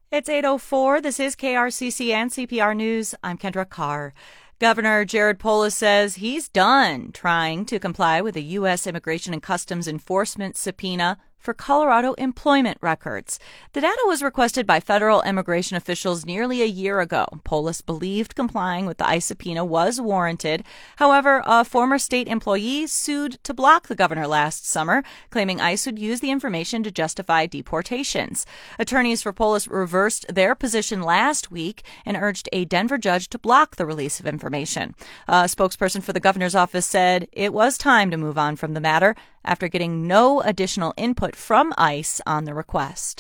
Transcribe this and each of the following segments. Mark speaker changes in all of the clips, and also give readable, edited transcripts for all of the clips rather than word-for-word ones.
Speaker 1: It's 8:04. This is KRCC and CPR News. I'm Kendra Carr. Governor Jared Polis says he's done trying to comply with a U.S. Immigration and Customs Enforcement subpoena for Colorado employment records. The data was requested by federal immigration officials nearly a year ago. Polis believed complying with the ICE subpoena was warranted. However, a former state employee sued to block the governor last summer, claiming ICE would use the information to justify deportations. Attorneys for Polis reversed their position last week and urged a Denver judge to block the release of information. A spokesperson for the governor's office said it was time to move on from the matter after getting no additional input from ICE on the request.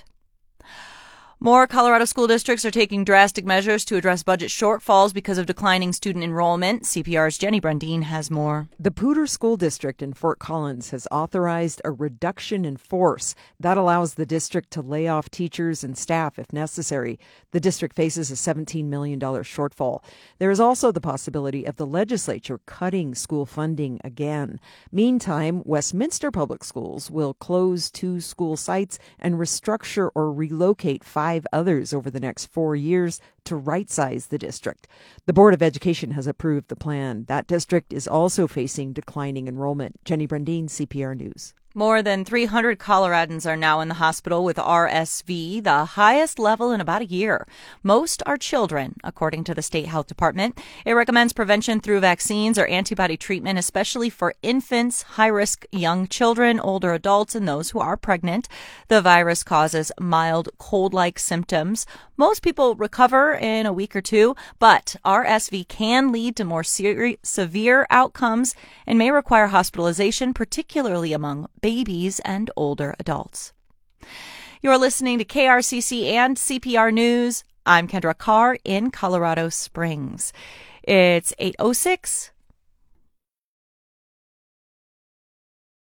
Speaker 1: More Colorado school districts are taking drastic measures to address budget shortfalls because of declining student enrollment. CPR's Jenny Brundin has more.
Speaker 2: The Poudre School District in Fort Collins has authorized a reduction in force that allows the district to lay off teachers and staff if necessary. The district faces a $17 million shortfall. There is also the possibility of the legislature cutting school funding again. Meantime, Westminster Public Schools will close 2 school sites and restructure or relocate 5 others over the next 4 years to right-size the district. The Board of Education has approved the plan. That district is also facing declining enrollment. Jenny Brundin, CPR News.
Speaker 1: More than 300 Coloradans are now in the hospital with RSV, the highest level in about a year. Most are children, according to the state health department. It recommends prevention through vaccines or antibody treatment, especially for infants, high-risk young children, older adults, and those who are pregnant. The virus causes mild cold-like symptoms. Most people recover in a week or two, but RSV can lead to more severe outcomes and may require hospitalization, particularly among babies and older adults. You're listening to KRCC and CPR News. I'm Kendra Carr in Colorado Springs. It's 8:06.